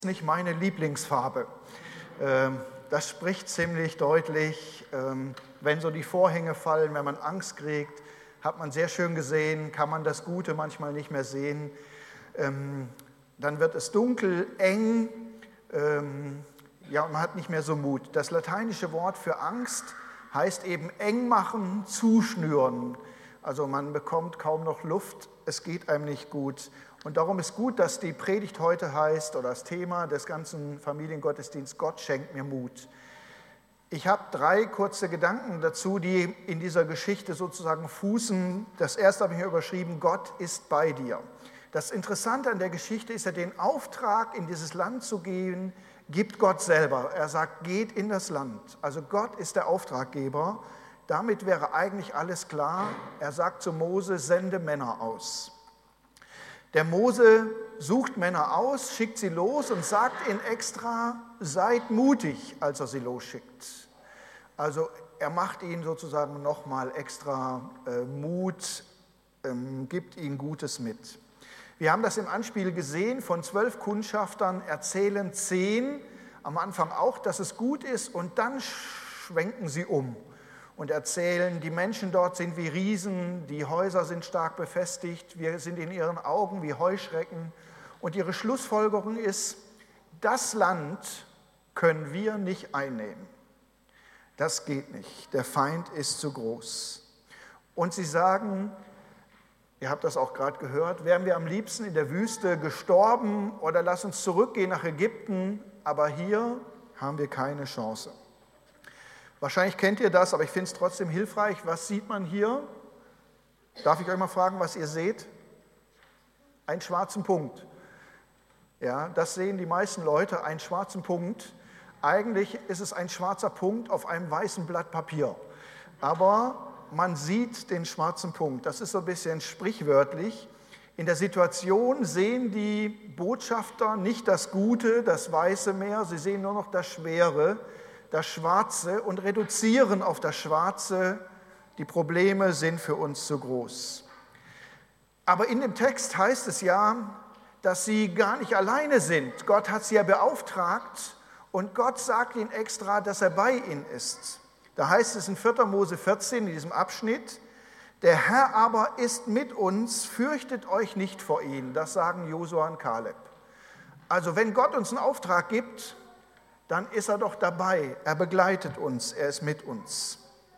Nicht meine Lieblingsfarbe. Das spricht ziemlich deutlich, wenn so die Vorhänge fallen, wenn man Angst kriegt, hat man sehr schön gesehen, kann man das Gute manchmal nicht mehr sehen. Dann wird es dunkel, eng, man hat nicht mehr so Mut. Das lateinische Wort für Angst heißt eben eng machen, zuschnüren. Also man bekommt kaum noch Luft, es geht einem nicht gut. Und darum ist gut, dass die Predigt heute heißt, oder das Thema des ganzen Familiengottesdienstes, Gott schenkt mir Mut. Ich habe 3 kurze Gedanken dazu, die in dieser Geschichte sozusagen fußen. Das erste habe ich mir überschrieben, Gott ist bei dir. Das Interessante an der Geschichte ist ja, den Auftrag, in dieses Land zu gehen, gibt Gott selber. Er sagt, geht in das Land. Also Gott ist der Auftraggeber. Damit wäre eigentlich alles klar. Er sagt zu Mose, sende Männer aus. Der Mose sucht Männer aus, schickt sie los und sagt ihnen extra, seid mutig, als er sie losschickt. Also er macht ihnen sozusagen nochmal extra Mut, gibt ihnen Gutes mit. Wir haben das im Anspiel gesehen, von 12 Kundschaftern erzählen 10 am Anfang auch, dass es gut ist und dann schwenken sie um. Und erzählen, die Menschen dort sind wie Riesen, die Häuser sind stark befestigt, wir sind in ihren Augen wie Heuschrecken. Und ihre Schlussfolgerung ist, das Land können wir nicht einnehmen. Das geht nicht, der Feind ist zu groß. Und sie sagen, ihr habt das auch gerade gehört, wären wir am liebsten in der Wüste gestorben oder lass uns zurückgehen nach Ägypten, aber hier haben wir keine Chance. Wahrscheinlich kennt ihr das, aber ich finde es trotzdem hilfreich. Was sieht man hier? Darf ich euch mal fragen, was ihr seht? Einen schwarzen Punkt. Ja, das sehen die meisten Leute, einen schwarzen Punkt. Eigentlich ist es ein schwarzer Punkt auf einem weißen Blatt Papier. Aber man sieht den schwarzen Punkt. Das ist so ein bisschen sprichwörtlich. In der Situation sehen die Botschafter nicht das Gute, das Weiße mehr, sie sehen nur noch das Schwere, das Schwarze und reduzieren auf das Schwarze, die Probleme sind für uns zu groß. Aber in dem Text heißt es ja, dass sie gar nicht alleine sind. Gott hat sie ja beauftragt und Gott sagt ihnen extra, dass er bei ihnen ist. Da heißt es in 4. Mose 14, in diesem Abschnitt, der Herr aber ist mit uns, fürchtet euch nicht vor ihm. Das sagen Josua und Kaleb. Also wenn Gott uns einen Auftrag gibt, dann ist er doch dabei, er begleitet uns, er ist mit uns.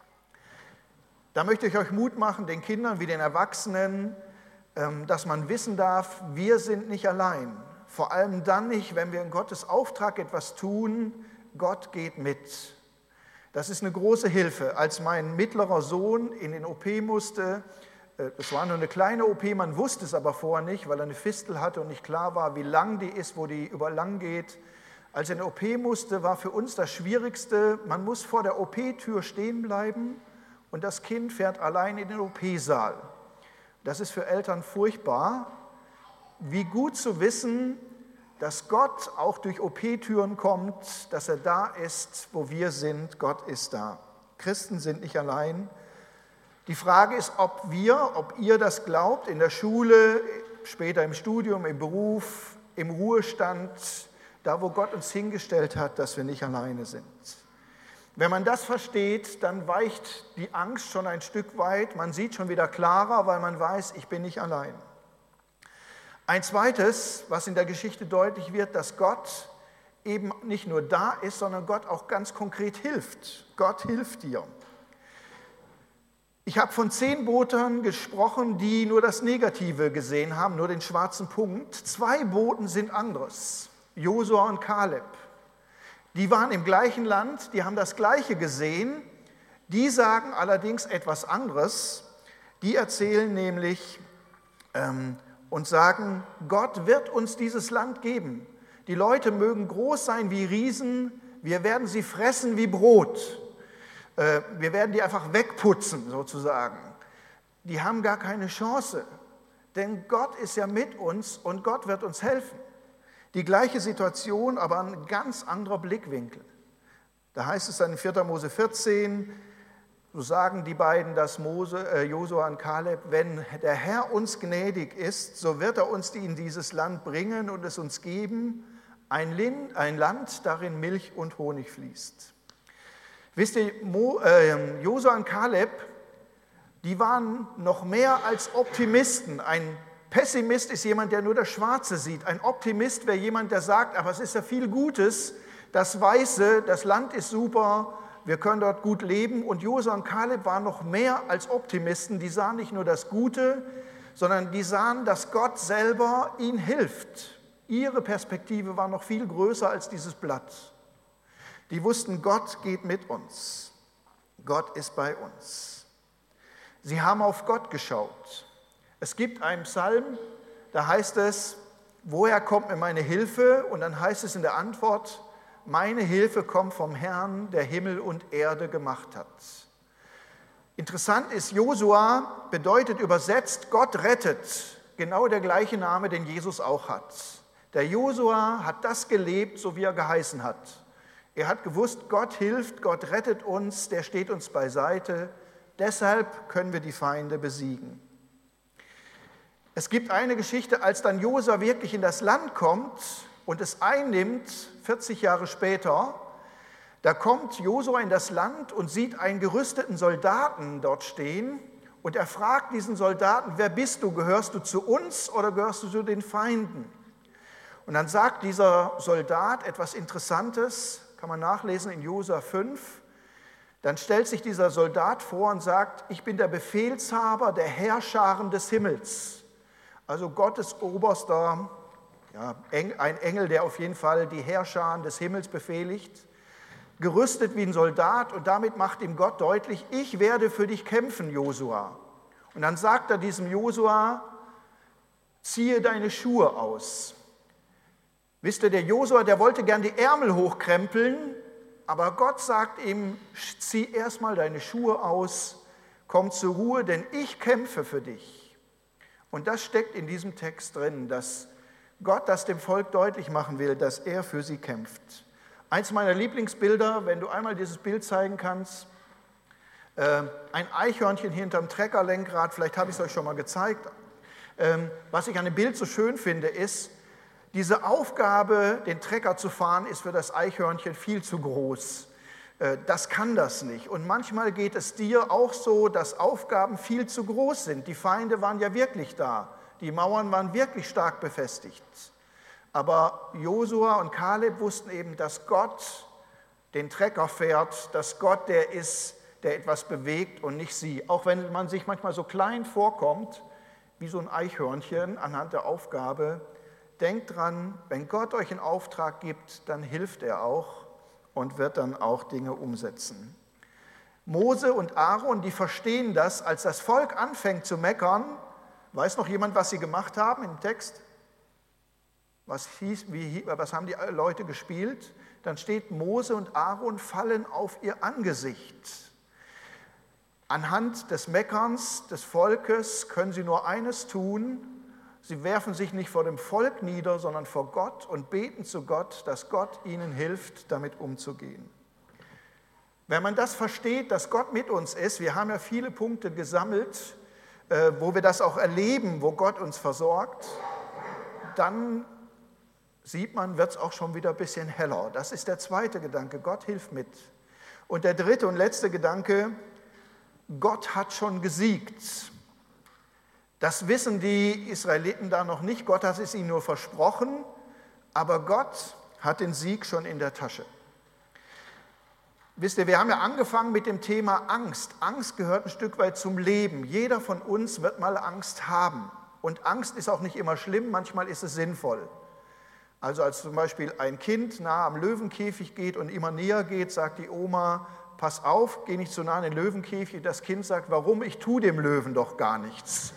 Da möchte ich euch Mut machen, den Kindern wie den Erwachsenen, dass man wissen darf, wir sind nicht allein. Vor allem dann nicht, wenn wir in Gottes Auftrag etwas tun, Gott geht mit. Das ist eine große Hilfe. Als mein mittlerer Sohn in den OP musste, es war nur eine kleine OP, man wusste es aber vorher nicht, weil er eine Fistel hatte und nicht klar war, wie lang die ist, wo die über lang geht. Als er in die OP musste, war für uns das Schwierigste, man muss vor der OP-Tür stehen bleiben und das Kind fährt allein in den OP-Saal. Das ist für Eltern furchtbar. Wie gut zu wissen, dass Gott auch durch OP-Türen kommt, dass er da ist, wo wir sind. Gott ist da. Christen sind nicht allein. Die Frage ist, ob ihr das glaubt, in der Schule, später im Studium, im Beruf, im Ruhestand, da, wo Gott uns hingestellt hat, dass wir nicht alleine sind. Wenn man das versteht, dann weicht die Angst schon ein Stück weit. Man sieht schon wieder klarer, weil man weiß, ich bin nicht allein. Ein zweites, was in der Geschichte deutlich wird, dass Gott eben nicht nur da ist, sondern Gott auch ganz konkret hilft. Gott hilft dir. Ich habe von 10 Botern gesprochen, die nur das Negative gesehen haben, nur den schwarzen Punkt. 2 Boten sind anderes. Josua und Kaleb. Die waren im gleichen Land, die haben das Gleiche gesehen, die sagen allerdings etwas anderes. Die erzählen nämlich und sagen, Gott wird uns dieses Land geben. Die Leute mögen groß sein wie Riesen, wir werden sie fressen wie Brot. Wir werden die einfach wegputzen sozusagen. Die haben gar keine Chance, denn Gott ist ja mit uns und Gott wird uns helfen. Die gleiche Situation, aber ein ganz anderer Blickwinkel. Da heißt es dann in 4. Mose 14, so sagen die beiden, dass Josua und Kaleb, wenn der Herr uns gnädig ist, so wird er uns in dieses Land bringen und es uns geben, ein Land, darin Milch und Honig fließt. Wisst ihr, Josua und Kaleb, die waren noch mehr als Optimisten. Ein Pessimist ist jemand, der nur das Schwarze sieht. Ein Optimist wäre jemand, der sagt, aber es ist ja viel Gutes, das Weiße, das Land ist super, wir können dort gut leben. Und Josua und Kaleb waren noch mehr als Optimisten. Die sahen nicht nur das Gute, sondern die sahen, dass Gott selber ihnen hilft. Ihre Perspektive war noch viel größer als dieses Blatt. Die wussten, Gott geht mit uns. Gott ist bei uns. Sie haben auf Gott geschaut. Es gibt einen Psalm, da heißt es, woher kommt mir meine Hilfe? Und dann heißt es in der Antwort, meine Hilfe kommt vom Herrn, der Himmel und Erde gemacht hat. Interessant ist, Josua bedeutet übersetzt, Gott rettet. Genau der gleiche Name, den Jesus auch hat. Der Josua hat das gelebt, so wie er geheißen hat. Er hat gewusst, Gott hilft, Gott rettet uns, der steht uns beiseite. Deshalb können wir die Feinde besiegen. Es gibt eine Geschichte, als dann Josua wirklich in das Land kommt und es einnimmt, 40 Jahre später, da kommt Josua in das Land und sieht einen gerüsteten Soldaten dort stehen und er fragt diesen Soldaten, wer bist du? Gehörst du zu uns oder gehörst du zu den Feinden? Und dann sagt dieser Soldat etwas Interessantes, kann man nachlesen in Josua 5. Dann stellt sich dieser Soldat vor und sagt, ich bin der Befehlshaber der Heerscharen des Himmels. Also Gottes oberster, ein Engel, der auf jeden Fall die Heerscharen des Himmels befehligt, gerüstet wie ein Soldat und damit macht ihm Gott deutlich, ich werde für dich kämpfen, Josua. Und dann sagt er diesem Josua, ziehe deine Schuhe aus. Wisst ihr, der Josua, der wollte gern die Ärmel hochkrempeln, aber Gott sagt ihm, zieh erstmal deine Schuhe aus, komm zur Ruhe, denn ich kämpfe für dich. Und das steckt in diesem Text drin, dass Gott das dem Volk deutlich machen will, dass er für sie kämpft. Eins meiner Lieblingsbilder, wenn du einmal dieses Bild zeigen kannst, ein Eichhörnchen hinterm Treckerlenkrad, vielleicht habe ich es euch schon mal gezeigt. Was ich an dem Bild so schön finde, ist, diese Aufgabe, den Trecker zu fahren, ist für das Eichhörnchen viel zu groß. Das kann das nicht. Und manchmal geht es dir auch so, dass Aufgaben viel zu groß sind. Die Feinde waren ja wirklich da. Die Mauern waren wirklich stark befestigt. Aber Josua und Kaleb wussten eben, dass Gott den Trecker fährt, dass Gott der ist, der etwas bewegt und nicht sie. Auch wenn man sich manchmal so klein vorkommt, wie so ein Eichhörnchen anhand der Aufgabe, denkt dran, wenn Gott euch einen Auftrag gibt, dann hilft er auch und wird dann auch Dinge umsetzen. Mose und Aaron, die verstehen das, als das Volk anfängt zu meckern. Weiß noch jemand, was sie gemacht haben im Text? Was haben die Leute gespielt? Dann steht, Mose und Aaron fallen auf ihr Angesicht. Anhand des Meckerns des Volkes können sie nur eines tun. Sie werfen sich nicht vor dem Volk nieder, sondern vor Gott und beten zu Gott, dass Gott ihnen hilft, damit umzugehen. Wenn man das versteht, dass Gott mit uns ist, wir haben ja viele Punkte gesammelt, wo wir das auch erleben, wo Gott uns versorgt, dann sieht man, wird es auch schon wieder ein bisschen heller. Das ist der zweite Gedanke, Gott hilft mit. Und der dritte und letzte Gedanke, Gott hat schon gesiegt. Das wissen die Israeliten da noch nicht, Gott hat es ihnen nur versprochen, aber Gott hat den Sieg schon in der Tasche. Wisst ihr, wir haben ja angefangen mit dem Thema Angst. Angst gehört ein Stück weit zum Leben. Jeder von uns wird mal Angst haben. Und Angst ist auch nicht immer schlimm, manchmal ist es sinnvoll. Also als zum Beispiel ein Kind nah am Löwenkäfig geht und immer näher geht, sagt die Oma, pass auf, geh nicht zu nah an den Löwenkäfig. Das Kind sagt, warum? Ich tue dem Löwen doch gar nichts.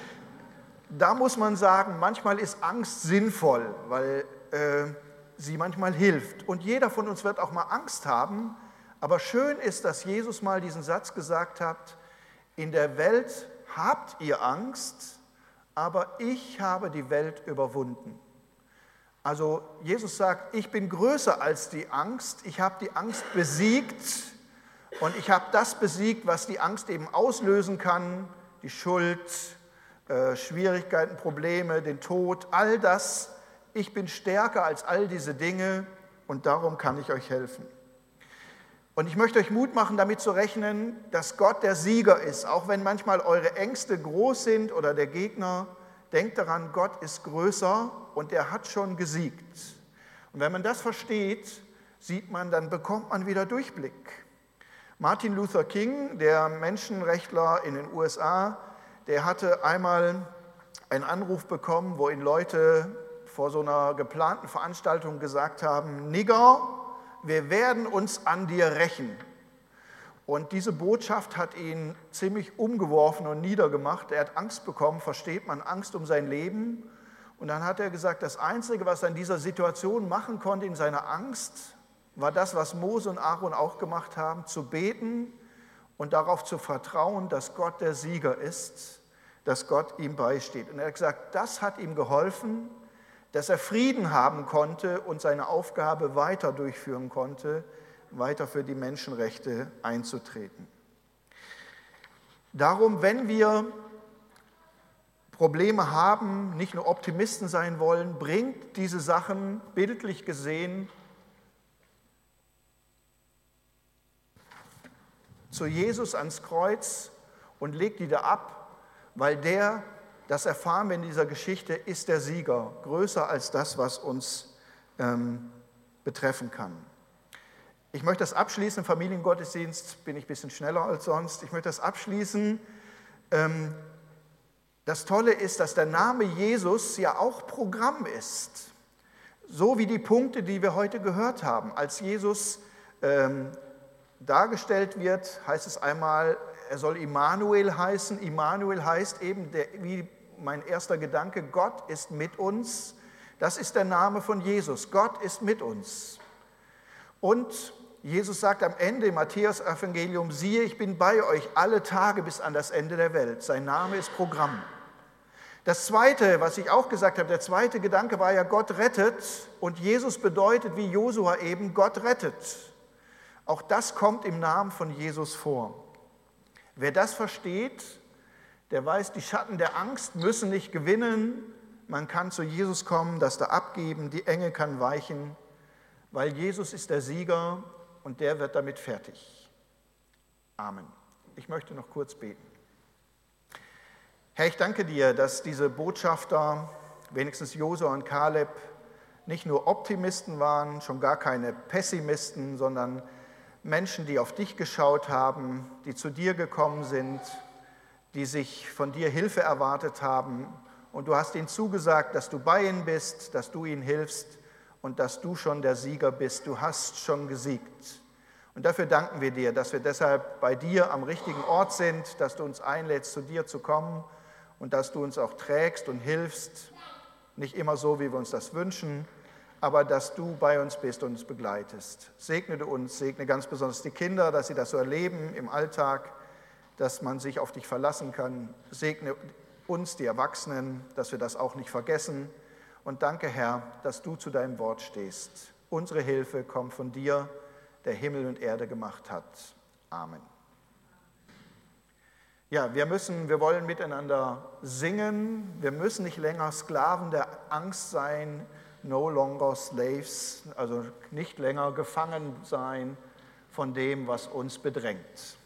Da muss man sagen, manchmal ist Angst sinnvoll, weil sie manchmal hilft. Und jeder von uns wird auch mal Angst haben. Aber schön ist, dass Jesus mal diesen Satz gesagt hat, in der Welt habt ihr Angst, aber ich habe die Welt überwunden. Also Jesus sagt, ich bin größer als die Angst, ich habe die Angst besiegt und ich habe das besiegt, was die Angst eben auslösen kann, die Schuld, Schwierigkeiten, Probleme, den Tod, all das. ich bin stärker als all diese Dinge und darum kann ich euch helfen. Und ich möchte euch Mut machen, damit zu rechnen, dass Gott der Sieger ist. Auch wenn manchmal eure Ängste groß sind oder der Gegner, denkt daran, Gott ist größer und er hat schon gesiegt. Und wenn man das versteht, dann bekommt man wieder Durchblick. Martin Luther King, der Menschenrechtler in den USA, der hatte einmal einen Anruf bekommen, wo ihn Leute vor so einer geplanten Veranstaltung gesagt haben, Nigger, wir werden uns an dir rächen. Und diese Botschaft hat ihn ziemlich umgeworfen und niedergemacht. Er hat Angst bekommen, versteht man, Angst um sein Leben. Und dann hat er gesagt, das Einzige, was er in dieser Situation machen konnte, in seiner Angst, war das, was Mose und Aaron auch gemacht haben, zu beten und darauf zu vertrauen, dass Gott der Sieger ist, dass Gott ihm beisteht. Und er hat gesagt, das hat ihm geholfen, dass er Frieden haben konnte und seine Aufgabe weiter durchführen konnte, weiter für die Menschenrechte einzutreten. Darum, wenn wir Probleme haben, nicht nur Optimisten sein wollen, bringt diese Sachen bildlich gesehen zu Jesus ans Kreuz und legt die da ab, weil das erfahren wir in dieser Geschichte, ist der Sieger, größer als das, was uns betreffen kann. Ich möchte das abschließen, im Familiengottesdienst bin ich ein bisschen schneller als sonst. Ich möchte das abschließen. Das Tolle ist, dass der Name Jesus ja auch Programm ist. So wie die Punkte, die wir heute gehört haben. Als Jesus dargestellt wird, heißt es einmal, er soll Immanuel heißen. Immanuel heißt eben, wie mein erster Gedanke, Gott ist mit uns. Das ist der Name von Jesus. Gott ist mit uns. Und Jesus sagt am Ende im Matthäus-Evangelium, siehe, ich bin bei euch alle Tage bis an das Ende der Welt. Sein Name ist Programm. Das Zweite, was ich auch gesagt habe, der zweite Gedanke war ja, Gott rettet. Und Jesus bedeutet, wie Josua eben, Gott rettet. Auch das kommt im Namen von Jesus vor. Wer das versteht, der weiß, die Schatten der Angst müssen nicht gewinnen. Man kann zu Jesus kommen, das da abgeben, die Enge kann weichen, weil Jesus ist der Sieger und der wird damit fertig. Amen. Ich möchte noch kurz beten. Herr, ich danke dir, dass diese Botschafter, wenigstens Josua und Kaleb, nicht nur Optimisten waren, schon gar keine Pessimisten, sondern Menschen, die auf dich geschaut haben, die zu dir gekommen sind, die sich von dir Hilfe erwartet haben. Und du hast ihnen zugesagt, dass du bei ihnen bist, dass du ihnen hilfst und dass du schon der Sieger bist. Du hast schon gesiegt. Und dafür danken wir dir, dass wir deshalb bei dir am richtigen Ort sind, dass du uns einlädst, zu dir zu kommen und dass du uns auch trägst und hilfst. Nicht immer so, wie wir uns das wünschen, aber dass du bei uns bist und uns begleitest. Segne du uns, segne ganz besonders die Kinder, dass sie das so erleben im Alltag, dass man sich auf dich verlassen kann. Segne uns, die Erwachsenen, dass wir das auch nicht vergessen. Und danke, Herr, dass du zu deinem Wort stehst. Unsere Hilfe kommt von dir, der Himmel und Erde gemacht hat. Amen. Ja, wir wollen miteinander singen. Wir müssen nicht länger Sklaven der Angst sein, no longer slaves, also nicht länger gefangen sein von dem, was uns bedrängt.